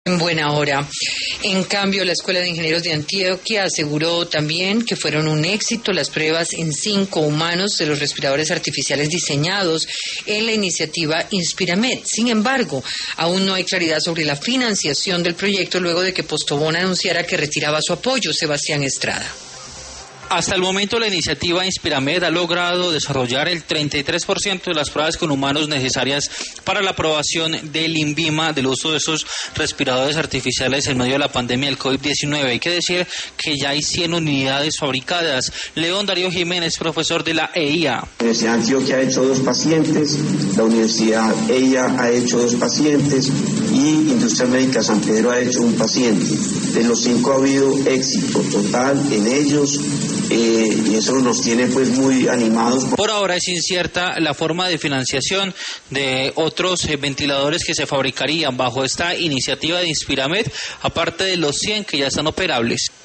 En buena hora. En cambio, la Escuela de Ingenieros de Antioquia aseguró también que fueron un éxito las pruebas en 5 humanos de los respiradores artificiales diseñados en la iniciativa Inspiramed. Sin embargo, aún no hay claridad sobre la financiación del proyecto luego de que Postobón anunciara que retiraba su apoyo. Sebastián Estrada. Hasta el momento la iniciativa Inspiramed ha logrado desarrollar el 33% de las pruebas con humanos necesarias para la aprobación del INVIMA del uso de esos respiradores artificiales en medio de la pandemia del COVID-19. Hay que decir que ya hay 100 unidades fabricadas. León Darío Jiménez, profesor de la EIA. La Universidad de Antioquia ha hecho 2 pacientes, la Universidad EIA ha hecho 2 pacientes y Industria Médica San Pedro ha hecho 1 paciente. De los 5 ha habido éxito total en ellos. Y eso nos tiene pues muy animados. Por ahora es incierta la forma de financiación de otros ventiladores que se fabricarían bajo esta iniciativa de Inspiramed, aparte de los 100 que ya están operables.